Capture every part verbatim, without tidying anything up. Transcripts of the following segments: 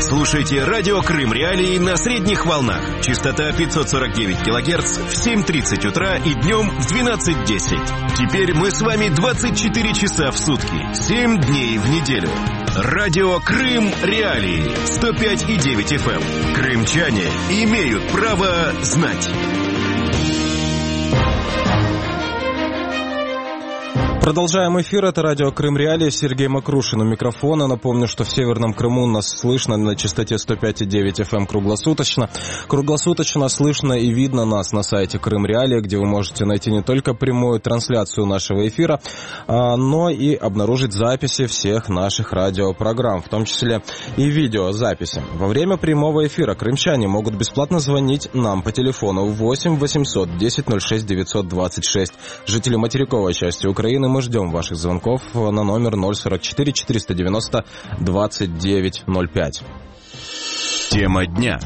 Слушайте радио Крым Реалии на средних волнах. Частота пятьсот сорок девять килогерц в семь тридцать утра и днем в двенадцать десять. Теперь мы с вами двадцать четыре часа в сутки, семь дней в неделю. Радио Крым Реалии сто пять и девять эф эм. Крымчане имеют право знать. Продолжаем эфир. Это радио Крым Реалии. Сергей Макрушин у микрофона. Напомню, что в Северном Крыму нас слышно на частоте сто пять и девять эф эм круглосуточно. Круглосуточно слышно и видно нас на сайте Крым Реалии, где вы можете найти не только прямую трансляцию нашего эфира, но и обнаружить записи всех наших радиопрограмм, в том числе и видеозаписи. Во время прямого эфира крымчане могут бесплатно звонить нам по телефону восемь восемьсот десять ноль шесть девятьсот двадцать шесть. Жители материковой части Украины, мы ждем ваших звонков на номер ноль сорок четыре четыреста девяносто двадцать девять ноль пять. Тема дня.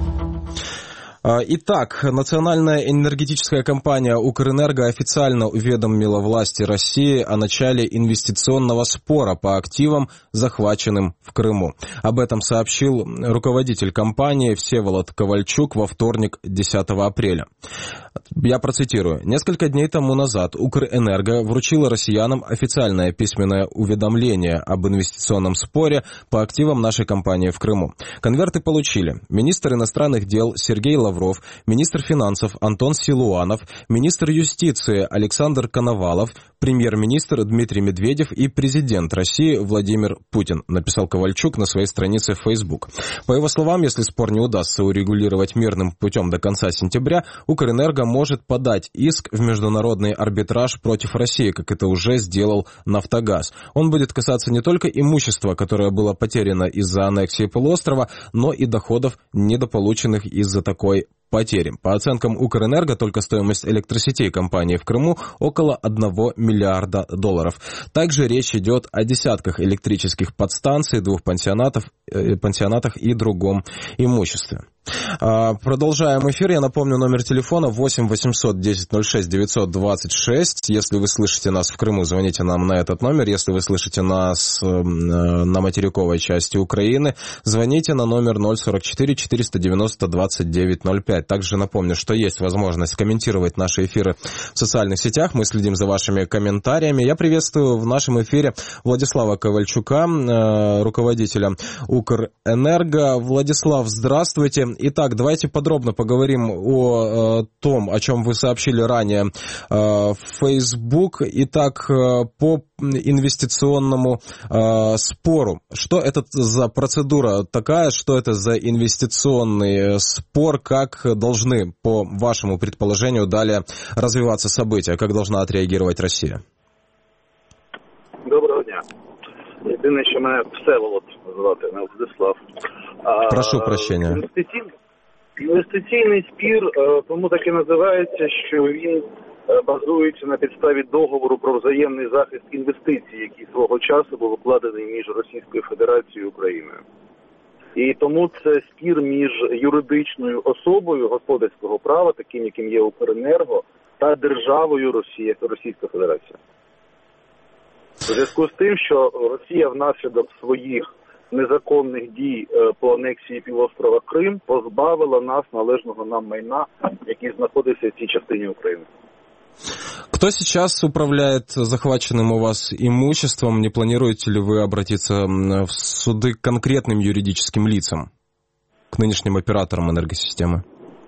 Итак, национальная энергетическая компания «Укрэнерго» официально уведомила власти России о начале инвестиционного спора по активам, захваченным в Крыму. Об этом сообщил руководитель компании Всеволод Ковальчук во вторник, десятого апреля. Я процитирую. «Несколько дней тому назад «Укрэнерго» вручила россиянам официальное письменное уведомление об инвестиционном споре по активам нашей компании в Крыму. Конверты получили министр иностранных дел Сергей Лавров, министр финансов Антон Силуанов, министр юстиции Александр Коновалов, премьер-министр Дмитрий Медведев и президент России Владимир Путин», написал Ковальчук на своей странице в Facebook. По его словам, если спор не удастся урегулировать мирным путем до конца сентября, «Укрэнерго» может подать иск в международный арбитраж против России, как это уже сделал «Нафтогаз». Он будет касаться не только имущества, которое было потеряно из-за аннексии полуострова, но и доходов, недополученных из-за такой потери. По оценкам «Укрэнерго», только стоимость электросетей компании в Крыму около одного миллиарда долларов. Также речь идет о десятках электрических подстанций, двух пансионатов, э, пансионатах и другом имуществе. Продолжаем эфир. Я напомню, номер телефона восемь восемьсот десять ноль шесть девятьсот двадцать шесть. Если вы слышите нас в Крыму, звоните нам на этот номер. Если вы слышите нас на материковой части Украины, звоните на номер ноль сорок четыре четыреста девяносто двадцать девять ноль пять. Также напомню, что есть возможность комментировать наши эфиры в социальных сетях. Мы следим за вашими комментариями. Я приветствую в нашем эфире Владислава Ковальчука, руководителя «Укрэнерго». Владислав, здравствуйте. Итак, давайте подробно поговорим о, о том, о чем вы сообщили ранее э, в Facebook. Итак, э, по инвестиционному э, спору. Что это за процедура такая, что это за инвестиционный спор, как должны, по вашему предположению, далее развиваться события, как должна отреагировать Россия? Доброго дня. Єдине, що мене Всеволод звати, не Владислав. Прошу прощення. Інвестиційний, інвестиційний спір тому так і називається, що він базується на підставі договору про взаємний захист інвестицій, який свого часу був укладений між Російською Федерацією і Україною. І тому це спір між юридичною особою господарського права, таким яким є «Укренерго», та державою Росія, Російська Федерація. У зв'язку з тим, що Росія внаслідок своїх незаконних дій по анексії півострова Крим позбавила нас належного нам майна, який знаходиться в цій частині України. Кто сейчас управляет захваченным у вас имуществом? Не планируете ли вы обратиться в суды к конкретным юридическим лицам, к нынешним операторам энергосистемы?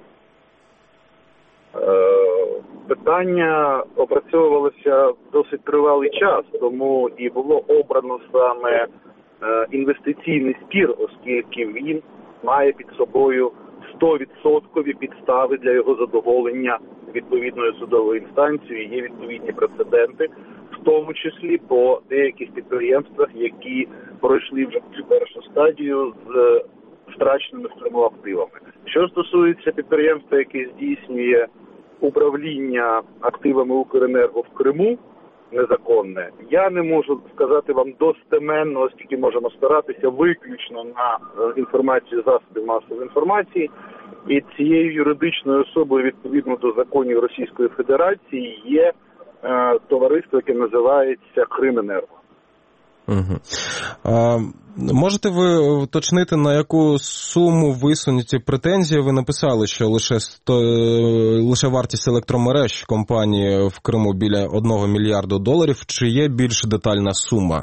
Питання опрацьовувалося досить тривалий час, тому і було обрано саме інвестиційний спір, оскільки він має під собою сто відсотків підстави для його задоволення відповідною судовою інстанцією. Є відповідні прецеденти, в тому числі по деяких підприємствах, які пройшли вже цю першу стадію з втраченими в Криму активами. Що стосується підприємства, яке здійснює управління активами «Укренерго» в Криму, незаконне, я не можу сказати вам достеменно, оскільки можемо спиратися виключно на інформацію засобів масової інформації. І цією юридичною особою, відповідно до законів Російської Федерації, є е, товариство, яке називається «Крименерго». Угу. А, можете ви уточнити, на яку суму висунуті претензії? Ви написали, що лише, сто, лише вартість електромереж компанії в Криму біля одного мільярду доларів. Чи є більш детальна сума?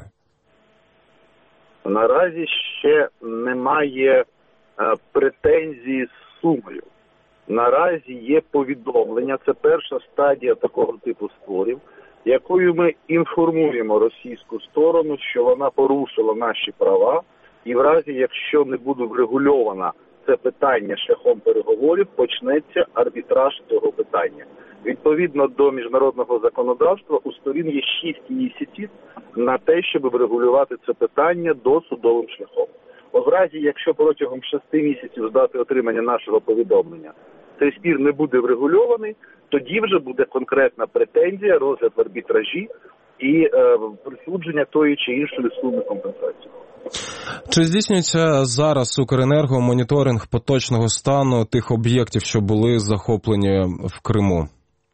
Наразі ще немає претензії з сумою. Наразі є повідомлення, це перша стадія такого типу спорів, якою ми інформуємо російську сторону, що вона порушила наші права, і в разі, якщо не буде врегульовано це питання шляхом переговорів, почнеться арбітраж цього питання. Відповідно до міжнародного законодавства, у сторін є шість місяців на те, щоб врегулювати це питання досудовим шляхом. В разі, якщо протягом шести місяців з дати отримання нашого повідомлення цей спір не буде врегульований, тоді вже буде конкретна претензія, розгляд в арбітражі і е, присудження тої чи іншої суми компенсації. Чи здійснюється зараз Укренерго моніторинг поточного стану тих об'єктів, що були захоплені в Криму?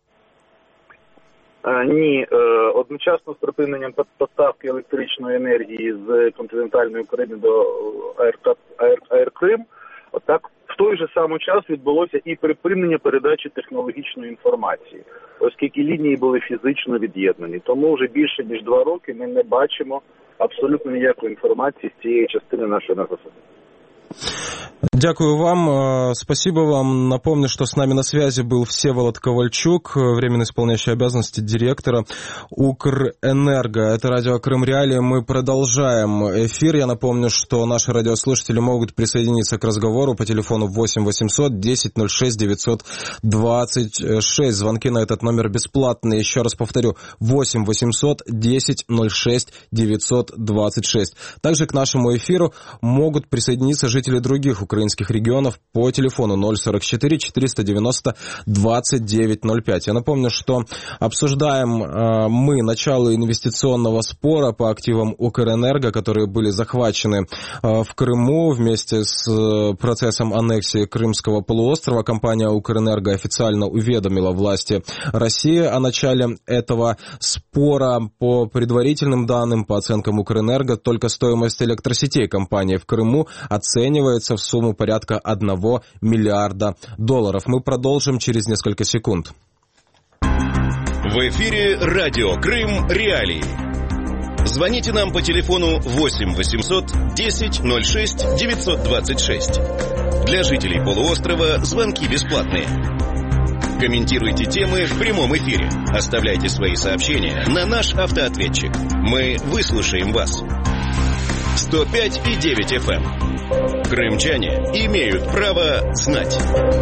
Ні, одночасно з припиненням поставки електричної енергії з континентальної України до АЕР Крим, так в той же самий час відбулося і припинення передачі технологічної інформації, оскільки лінії були фізично від'єднані. Тому вже більше ніж два роки ми не бачимо абсолютно ніякої інформації з цієї частини нашої енергосистеми. Дякую вам, спасибо вам. Напомню, что с нами на связи был Всеволод Ковальчук, временно исполняющий обязанности директора Укрэнерго. Это радио Крым Реалии. Мы продолжаем эфир. Я напомню, что наши радиослушатели могут присоединиться к разговору по телефону восемь восемьсот десять ноль шесть девятьсот двадцать шесть. Звонки на этот номер бесплатные. Еще раз повторю, восемь восемьсот десять ноль шесть девятьсот двадцать шесть. Также к нашему эфиру могут присоединиться жители других украинских регионов по телефону ноль сорок четыре четыреста девяносто двадцать девять ноль пять. Я напомню, что обсуждаем э, мы начало инвестиционного спора по активам Укрэнерго, которые были захвачены э, в Крыму вместе с э, процессом аннексии Крымского полуострова. Компания Укрэнерго официально уведомила власти России о начале этого спора. По предварительным данным, по оценкам Укрэнерго, только стоимость электросетей компании в Крыму оценивается в сумму порядка одного миллиарда долларов. Мы продолжим через несколько секунд. В эфире радио Крым Реалии. Звоните нам по телефону восемь восемьсот десять ноль шесть девятьсот двадцать шесть. Для жителей полуострова звонки бесплатные. Комментируйте темы в прямом эфире. Оставляйте свои сообщения на наш автоответчик. Мы выслушаем вас. сто пять и девять эф эм. Крымчане имеют право знать.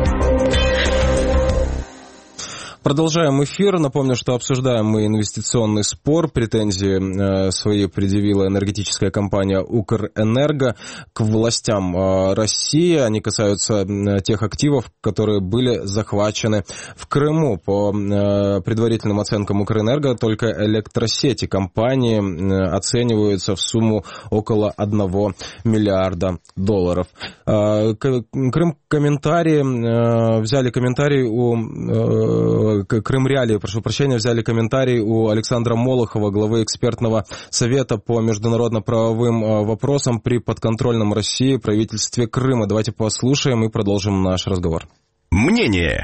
Продолжаем эфир. Напомню, что обсуждаем мы инвестиционный спор. Претензии э, свои предъявила энергетическая компания Укрэнерго к властям э, России. Они касаются э, тех активов, которые были захвачены в Крыму. По э, предварительным оценкам Укрэнерго, только электросети компании э, оцениваются в сумму около одного миллиарда долларов. Э, Крым комментарии, э, взяли комментарий у... Э, Крым Реалии, прошу прощения, взяли комментарий у Александра Молохова, главы экспертного совета по международно-правовым вопросам при подконтрольном России правительстве Крыма. Давайте послушаем и продолжим наш разговор. Мнение.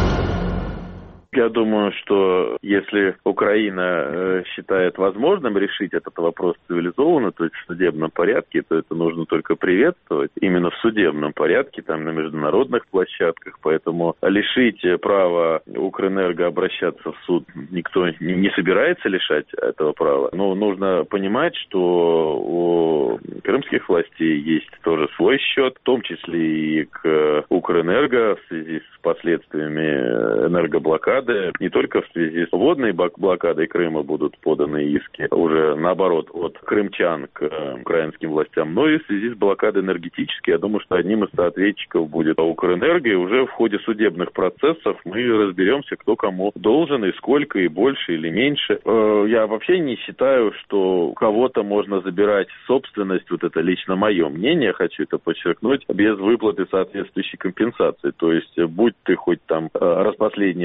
Я думаю, что если Украина считает возможным решить этот вопрос цивилизованно, то есть в судебном порядке, то это нужно только приветствовать. Именно в судебном порядке, там на международных площадках. Поэтому лишить права Укрэнерго обращаться в суд никто не собирается лишать этого права. Но нужно понимать, что у крымских властей есть тоже свой счет, в том числе и к Укрэнерго в связи с последствиями энергоблокады. Не только в связи с водной блокадой Крыма будут поданы иски, уже наоборот, от крымчан к украинским властям, но и в связи с блокадой энергетической. Я думаю, что одним из соответчиков будет Укрэнерго, и уже в ходе судебных процессов мы разберемся, кто кому должен, и сколько, и больше, или меньше. Я вообще не считаю, что у кого-то можно забирать собственность, вот это лично мое мнение, хочу это подчеркнуть, без выплаты соответствующей компенсации. То есть, будь ты хоть там распоследний олигарх,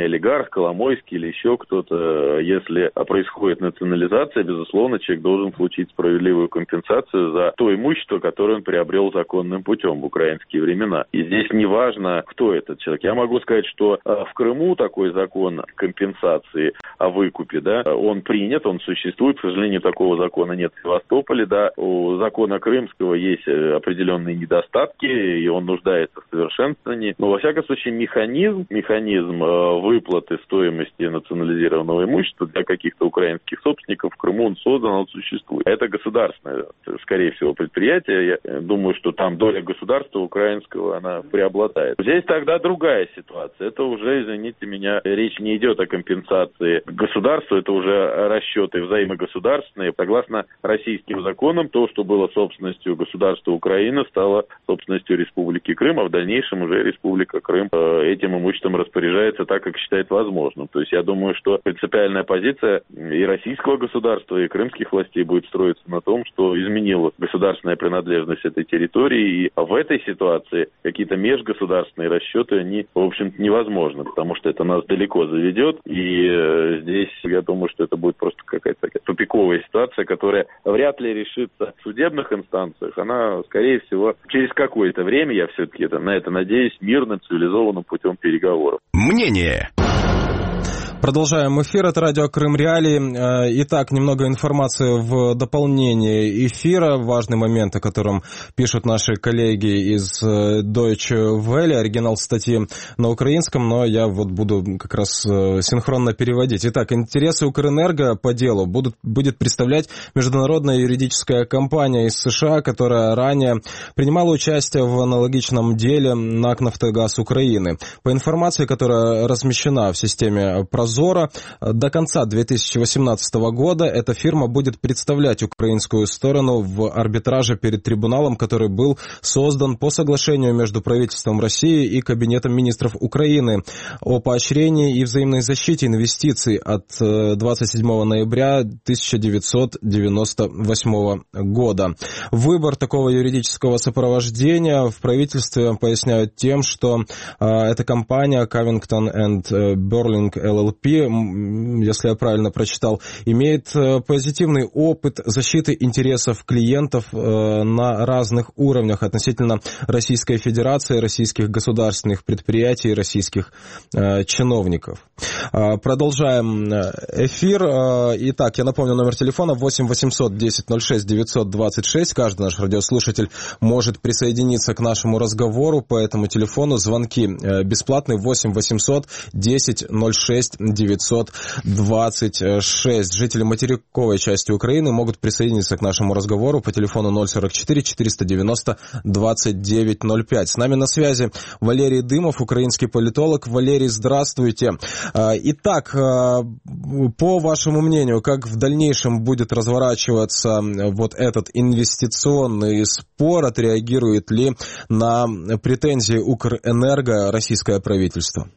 Крымчак, Коломойский или еще кто-то. Если происходит национализация, безусловно, человек должен получить справедливую компенсацию за то имущество, которое он приобрел законным путем в украинские времена. И здесь не важно, кто этот человек. Я могу сказать, что в Крыму такой закон компенсации о выкупе, да, он принят, он существует. К сожалению, такого закона нет в Севастополе. Да. У закона крымского есть определенные недостатки, и он нуждается в совершенствовании. Но, во всяком случае, механизм, механизм выплаты стоимости национализированного имущества для каких-то украинских собственников в Крыму он создан, он существует. Это государственное, скорее всего, предприятие. Я думаю, что там доля государства украинского, она преобладает. Здесь тогда другая ситуация. Это уже, извините меня, речь не идет о компенсации государству, это уже расчеты взаимогосударственные. Согласно российским законам, то, что было собственностью государства Украины, стало собственностью Республики Крым, а в дальнейшем уже Республика Крым этим имуществом распоряжается так, как считает возможным. То есть я думаю, что принципиальная позиция и российского государства, и крымских властей будет строиться на том, что изменила государственная принадлежность этой территории, и в этой ситуации какие-то межгосударственные расчеты, они, в общем-то, невозможны, потому что это нас далеко заведет, и э, здесь, я думаю, что это будет просто какая-то такая тупиковая ситуация, которая вряд ли решится в судебных инстанциях, она, скорее всего, через какое-то время, я все-таки это, на это надеюсь, мирным, цивилизованным путем переговоров. Мнение. Продолжаем эфир. Это радио Крым Реалии. Итак, немного информации в дополнение эфира. Важный момент, о котором пишут наши коллеги из Deutsche Welle. Оригинал статьи на украинском, но я вот буду как раз синхронно переводить. Итак, интересы Укрэнерго по делу будут, будет представлять международная юридическая компания из США, которая ранее принимала участие в аналогичном деле НАК «Нафтогаз Украины». По информации, которая размещена в системе «Прозора», до конца две тысячи восемнадцатого года эта фирма будет представлять украинскую сторону в арбитраже перед трибуналом, который был создан по соглашению между правительством России и Кабинетом министров Украины о поощрении и взаимной защите инвестиций от двадцать седьмого ноября тысяча девятьсот девяносто восьмого года. Выбор такого юридического сопровождения в правительстве поясняют тем, что э, эта компания Covington энд Burling эл эл пи, если я правильно прочитал, имеет позитивный опыт защиты интересов клиентов на разных уровнях относительно Российской Федерации, российских государственных предприятий, российских чиновников. Продолжаем эфир. Итак, я напомню, номер телефона восемь восемьсот десять ноль шесть девятьсот двадцать шесть. Каждый наш радиослушатель может присоединиться к нашему разговору по этому телефону. Звонки бесплатные. Восемь восемьсот десять ноль шесть девятьсот двадцать шесть. Жители материковой части Украины могут присоединиться к нашему разговору по телефону ноль сорок четыре четыреста девяносто двадцать девять ноль пять. С нами на связи Валерий Дымов, украинский политолог. Валерий, здравствуйте. Итак, по вашему мнению, как в дальнейшем будет разворачиваться вот этот инвестиционный спор? Отреагирует ли на претензии Укрэнерго российское правительство?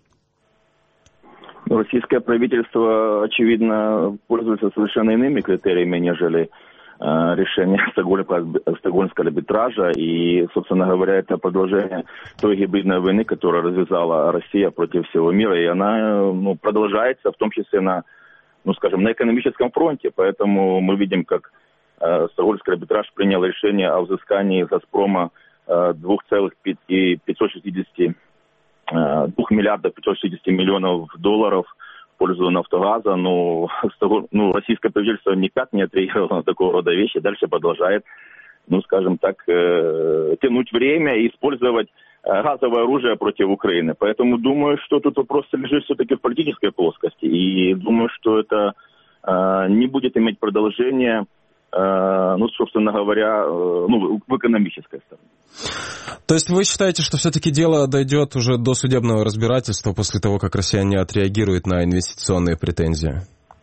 Российское правительство, очевидно, пользуется совершенно иными критериями, нежели э, решение Стокгольмского арбитража. И, собственно говоря, это продолжение той гибридной войны, которую развязала Россия против всего мира. И она ну, продолжается, в том числе на, ну, скажем, на экономическом фронте. Поэтому мы видим, как э, Стокгольмский арбитраж принял решение о взыскании «Газпрома» э, двух целых пятьсот шестидесяти двух миллиардов пятьсот шестьдесят миллионов долларов в пользу «Нафтогаза». Ну, ну, российское правительство никак не отреагировало на такого рода вещи. Дальше продолжает, ну, скажем так, э, тянуть время и использовать э, газовое оружие против Украины. Поэтому думаю, что тут вопрос лежит все-таки в политической плоскости. И думаю, что это э, не будет иметь продолжения, э, ну, собственно говоря, э, ну, в экономической стороне. То есть вы считаете, что все-таки дело дойдет уже до судебного разбирательства после того, как россияне отреагируют на инвестиционные претензии?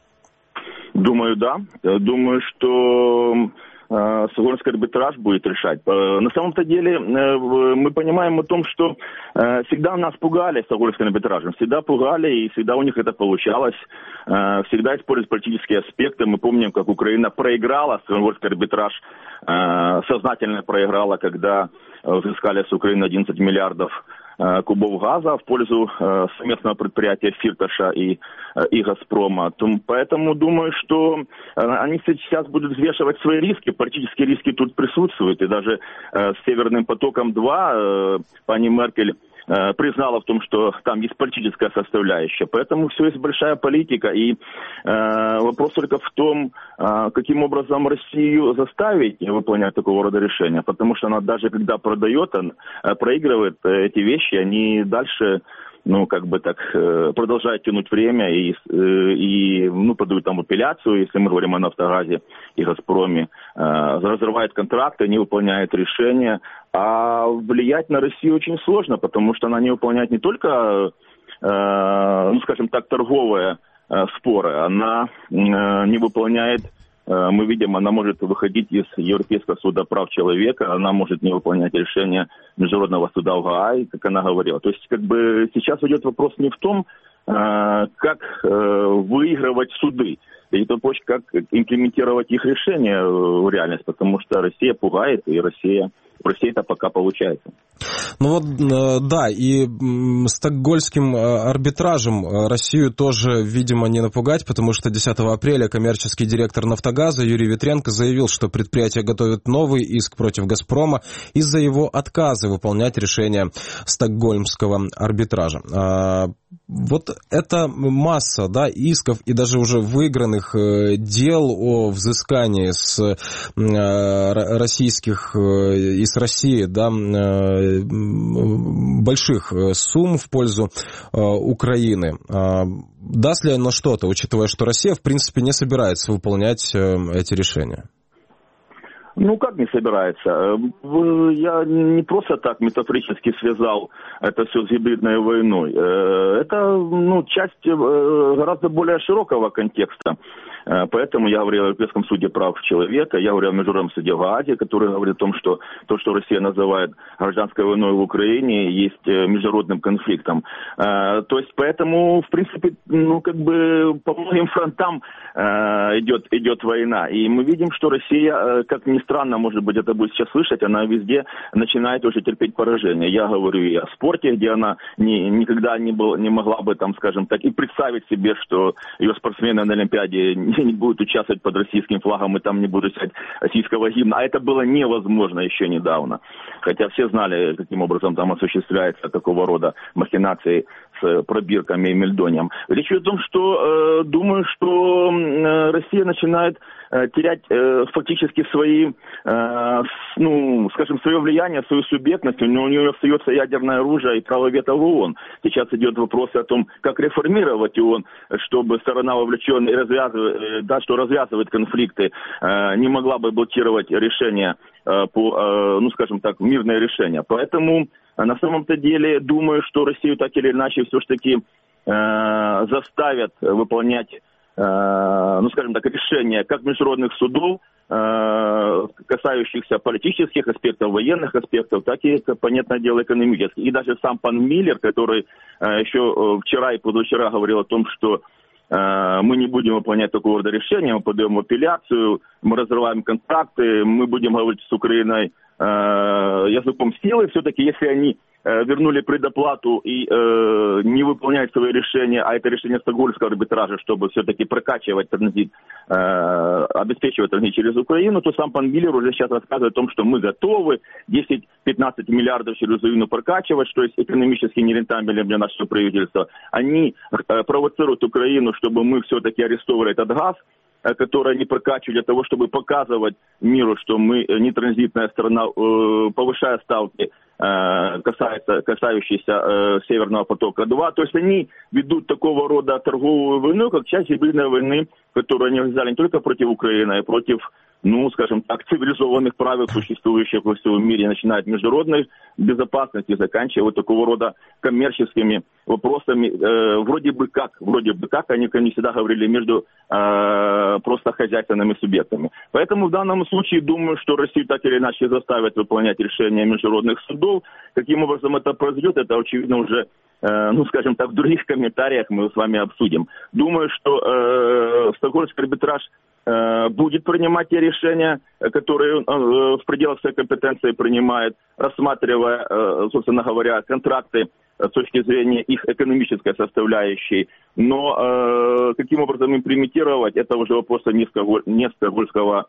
Думаю, да. Думаю, что э, Стокгольмский арбитраж будет решать. Э, на самом-то деле э, мы понимаем о том, что э, всегда нас пугали Стокгольмским арбитражем. Всегда пугали, и всегда у них это получалось. Э, всегда используют политические аспекты. Мы помним, как Украина проиграла Стокгольмский арбитраж. Сознательно проиграла, когда взыскали с Украины одиннадцать миллиардов кубов газа в пользу совместного предприятия Фирташа и, и Газпрома. Поэтому думаю, что они сейчас будут взвешивать свои риски. Политические риски тут присутствуют. И даже с «Северным потоком-два» пани Меркель признала в том, что там есть политическая составляющая. Поэтому все есть большая политика. И э, вопрос только в том, э, каким образом Россию заставить выполнять такого рода решения. Потому что она даже когда продает, она проигрывает эти вещи, они дальше... ну, как бы так, продолжает тянуть время и, и ну, подают там апелляцию, если мы говорим о «Нафтогазе» и «Газпроме», разрывает контракты, не выполняет решения, а влиять на Россию очень сложно, потому что она не выполняет не только, ну, скажем так, торговые споры, она не выполняет. Мы видим, она может выходить из Европейского суда прав человека, она может не выполнять решения Международного суда в Гааге, как она говорила. То есть, как бы, сейчас идет вопрос не в том, как выигрывать суды, и то, как имплементировать их решения в реальность, потому что Россия пугает, и Россия... В России это пока получается. Ну вот, да, и стокгольмским арбитражем Россию тоже, видимо, не напугать, потому что десятого апреля коммерческий директор «Нафтогаза» Юрий Ветренко заявил, что предприятие готовит новый иск против «Газпрома» из-за его отказа выполнять решение стокгольмского арбитража. Вот это масса, да, исков и даже уже выигранных дел о взыскании с российских и с России, да, больших сумм в пользу Украины. Даст ли оно что-то, учитывая, что Россия, в принципе, не собирается выполнять эти решения? Ну, как не собирается? Я не просто так метафорически связал это все с гибридной войной. Это, ну, часть гораздо более широкого контекста. Поэтому я говорил о Европейском суде прав человека, я говорил о Международном суде в Гааге, который говорит о том, что то, что Россия называет гражданской войной в Украине, есть международным конфликтом. То есть, поэтому, в принципе, ну, как бы по многим фронтам идет, идет война. И мы видим, что Россия, как ни странно, может быть, это будет сейчас слышать, она везде начинает уже терпеть поражение. Я говорю и о спорте, где она не, никогда не, был, не могла бы, там, скажем так, и представить себе, что ее спортсмены на Олимпиаде не будут участвовать под российским флагом и там не будут писать российского гимна. А это было невозможно еще недавно. Хотя все знали, каким образом там осуществляется такого рода махинации с пробирками и мельдонием. Речь идет о том, что э, думаю, что э, Россия начинает э, терять э, фактически свои, э, с, ну, скажем, свое влияние, свою субъектность. У нее, у нее остается ядерное оружие и право вето в ООН. Сейчас идет вопрос о том, как реформировать ООН, чтобы сторона вовлеченная и развязывает, да, что развязывает конфликты, э, не могла бы блокировать решения э, по, э, ну, скажем так, мирное решение. Поэтому на самом-то деле думаю, что Россию так или иначе все-таки э, заставят выполнять, э, ну, скажем так, решения как международных судов, э, касающихся политических аспектов, военных аспектов, так и, понятное дело, экономических. И даже сам пан Миллер, который э, еще вчера и позавчера говорил о том, что э, мы не будем выполнять такого рода решения, мы подаем апелляцию, мы разрываем контракты, мы будем говорить с Украиной языком силы, все-таки, если они э, вернули предоплату и э, не выполняют свои решения, а это решение стокгольмского арбитража, чтобы все-таки прокачивать транзит, э, обеспечивать транзит через Украину, то сам пан Миллер уже сейчас рассказывает о том, что мы готовы десять-пятнадцать миллиардов через Украину прокачивать, что есть экономически нерентабельно для нашего правительства. Они э, провоцируют Украину, чтобы мы все-таки арестовали этот газ, которые они прокачивают для того, чтобы показывать миру, что мы не транзитная страна, повышая ставки, касается, касающиеся Северного потока-два. То есть они ведут такого рода торговую войну, как часть гибридной войны, которую они развязали не только против Украины, а и против, ну, скажем так, цивилизованных правил, существующих во всем мире, начиная от международной безопасности, заканчивая вот такого рода коммерческими вопросами, э, вроде бы как, вроде бы как, они, они всегда говорили, между э, просто хозяйственными субъектами. Поэтому в данном случае думаю, что Россию так или иначе заставят выполнять решения международных судов. Каким образом это произойдет, это, очевидно, уже, э, ну, скажем так, в других комментариях мы с вами обсудим. Думаю, что э, стокгольмский арбитраж будет принимать те решения, которые в пределах своей компетенции принимает, рассматривая, собственно говоря, контракты с точки зрения их экономической составляющей. Но каким образом имплементировать, это уже вопрос не Стокгольмского,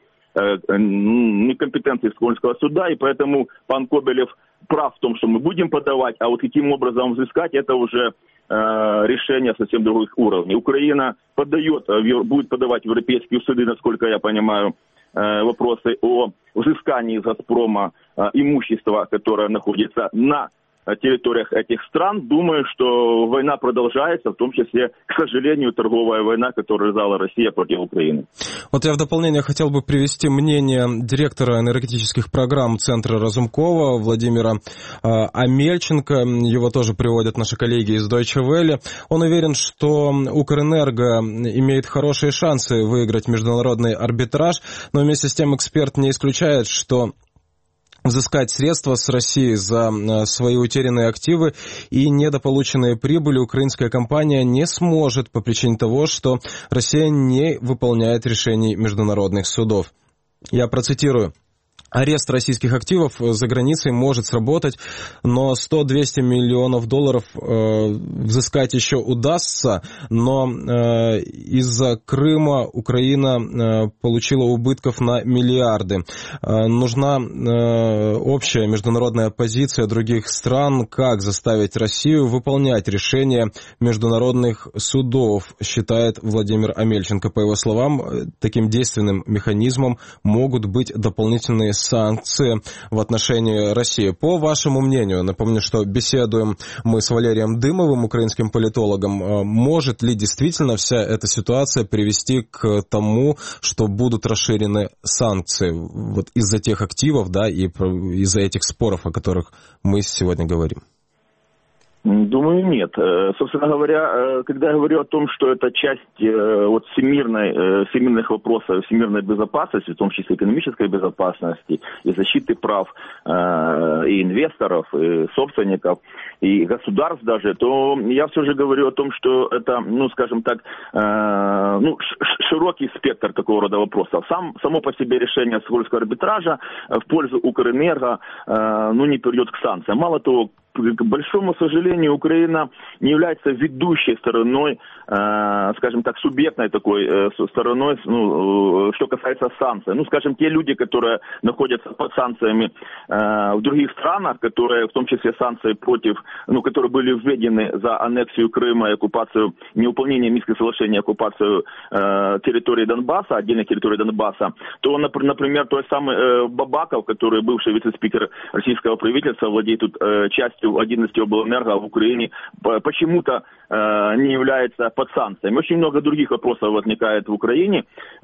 не компетенции Стокгольмского суда, и поэтому пан Кобелев прав в том, что мы будем подавать, а вот каким образом взыскать, это уже решение совсем других уровней. Украина подает, будет подавать в европейские суды, насколько я понимаю, вопросы о взыскании из «Газпрома» имущества, которое находится на территориях этих стран. Думаю, что война продолжается, в том числе, к сожалению, торговая война, которую развязала Россия против Украины. Вот я в дополнение хотел бы привести мнение директора энергетических программ Центра Разумкова Владимира э, Амельченко. Его тоже приводят наши коллеги из Deutsche Welle. Он уверен, что Укрэнерго имеет хорошие шансы выиграть международный арбитраж, но вместе с тем эксперт не исключает, что взыскать средства с России за свои утерянные активы и недополученные прибыли украинская компания не сможет по причине того, что Россия не выполняет решений международных судов. Я процитирую. Арест российских активов за границей может сработать, но сто-двести миллионов долларов э, взыскать еще удастся, но э, из-за Крыма Украина э, получила убытков на миллиарды. Э, нужна э, общая международная позиция других стран, как заставить Россию выполнять решения международных судов, считает Владимир Амельченко. По его словам, таким действенным механизмом могут быть дополнительные санкции в отношении России. По вашему мнению, напомню, что беседуем мы с Валерием Дымовым, украинским политологом, может ли действительно вся эта ситуация привести к тому, что будут расширены санкции вот из-за тех активов, да, и из-за этих споров, о которых мы сегодня говорим? Думаю, нет. Собственно говоря, когда я говорю о том, что это часть вот, всемирной, всемирных вопросов, всемирной безопасности, в том числе экономической безопасности и защиты прав и инвесторов, и собственников, и государств даже, то я все же говорю о том, что это, ну, скажем так, ну, широкий спектр такого рода вопросов. Сам, само по себе решение Стокгольмского арбитража в пользу Укрэнерго, ну, не приведет к санкциям. Мало того, к большому сожалению, Украина не является ведущей стороной, э, скажем так, субъектной такой э, стороной, ну, э, что касается санкций. Ну, скажем, те люди, которые находятся под санкциями э, в других странах, которые, в том числе санкции против, ну, которые были введены за аннексию Крыма и оккупацию, невыполнение Минских соглашений, оккупацию э, территории Донбасса, отдельных территорий Донбасса, то, например, той самый э, Бабаков, который бывший вице-спикер российского правительства, владеет тут э, частью одиннадцати облэнерго в Украине, почему-то э, не является под санкциями. Очень много других вопросов возникает в Украине,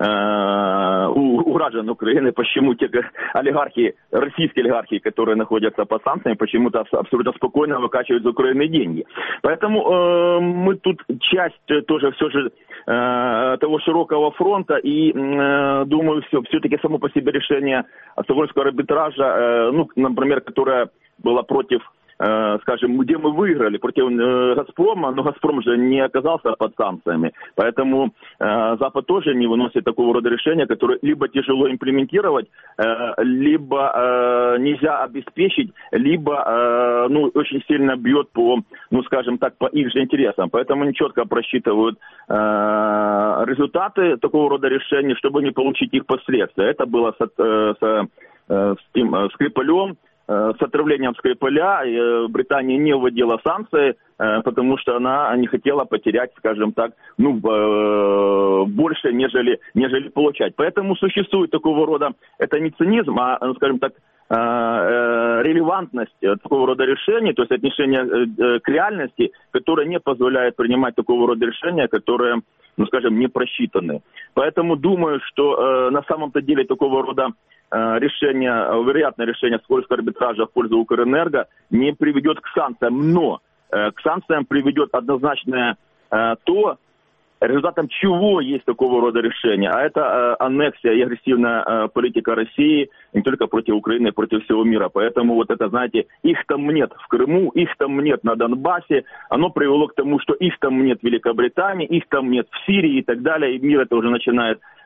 э, у, у граждан Украины, почему те олигархи, российские олигархи, которые находятся под санкциями, почему-то абсолютно спокойно выкачивают из Украины деньги. Поэтому э, мы тут часть тоже все же э, того широкого фронта, и э, думаю, все, все-таки само по себе решение Стокгольмского арбитража, э, ну, например, которое было против, скажем, где мы выиграли против «Газпрома», но «Газпром» же не оказался под санкциями. Поэтому э, Запад тоже не выносит такого рода решения, которые либо тяжело имплементировать, э, либо э, нельзя обеспечить, либо э, ну, очень сильно бьет по, ну, скажем так, по их же интересам. Поэтому они четко просчитывают э, результаты такого рода решений, чтобы не получить их последствия. Это было с, э, с, э, с, тем, э, Скрипалем. С отравлением Скрипаля Британия не вводила санкции, потому что она не хотела потерять, скажем так, ну, больше, нежели, нежели получать. Поэтому существует такого рода, это не цинизм, а, скажем так, релевантность такого рода решений, то есть отношение к реальности, которое не позволяет принимать такого рода решения, которые, ну, скажем, не просчитаны. Поэтому думаю, что на самом-то деле такого рода решение, вероятное решение Стокгольмского арбитража в пользу Укрэнерго не приведет к санкциям, но к санкциям приведет однозначно то, результатом чего есть такого рода решение, а это аннексия и агрессивная политика России не только против Украины, а против всего мира. Поэтому вот это, знаете, их там нет в Крыму, их там нет на Донбассе, оно привело к тому, что их там нет в Великобритании, их там нет в Сирии и так далее, и мир это уже начинает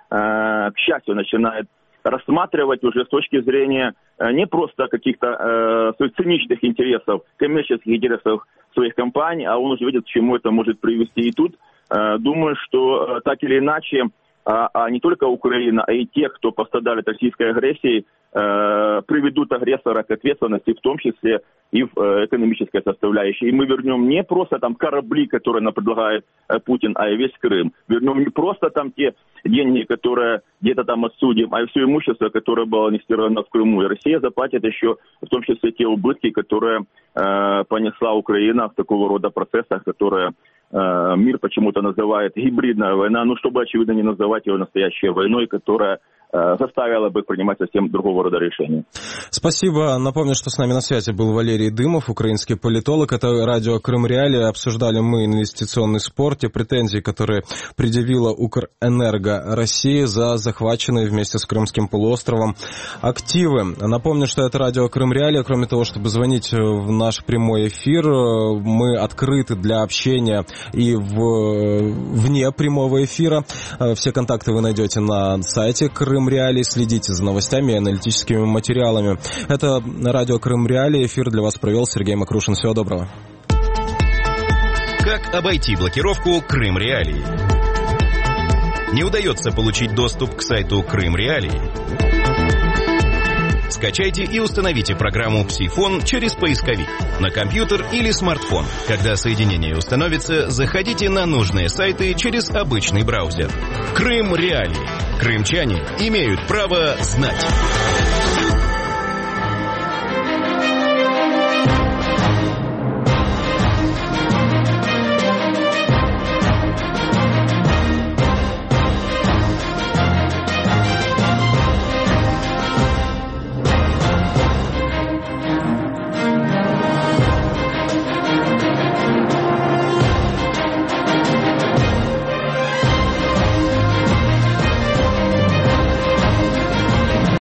к счастью, начинает рассматривать уже с точки зрения не просто каких-то э, циничных интересов, коммерческих интересов своих компаний, а он уже видит, к чему это может привести. И тут э, думаю, что э, так или иначе, а, а не только Украина, а и те, кто пострадали от российской агрессии, э, приведут агрессора к ответственности, в том числе и в э, экономической составляющей. И мы вернем не просто там корабли, которые нам предлагает э, Путин, а и весь Крым. Вернем не просто там те деньги, которые где-то там отсудим, а и все имущество, которое было инвестировано в Крыму. И Россия заплатит еще, в том числе, те убытки, которые э, понесла Украина в такого рода процессах, которые э, мир почему-то называет гибридная война, ну, чтобы, очевидно, не называть ее настоящей войной, которая заставила бы принимать совсем другого рода решения. Спасибо. Напомню, что с нами на связи был Валерий Дымов, украинский политолог. Это радио Крым Реалии. Обсуждали мы инвестиционный спор, те претензии, которые предъявила Укрэнерго России за захваченные вместе с Крымским полуостровом активы. Напомню, что это радио Крым Реалии. Кроме того, чтобы звонить в наш прямой эфир, мы открыты для общения и в... вне прямого эфира. Все контакты вы найдете на сайте Крым Реалии. Следите за новостями и аналитическими материалами. Это радио Крым Реалии. Эфир для вас провел Сергей Макрушин. Всего доброго. Как обойти блокировку Крым Реалии? Не удается получить доступ к сайту Крым Реалии? Скачайте и установите программу «Псифон» через поисковик на компьютер или смартфон. Когда соединение установится, заходите на нужные сайты через обычный браузер. Крым Реалии. Крымчане имеют право знать.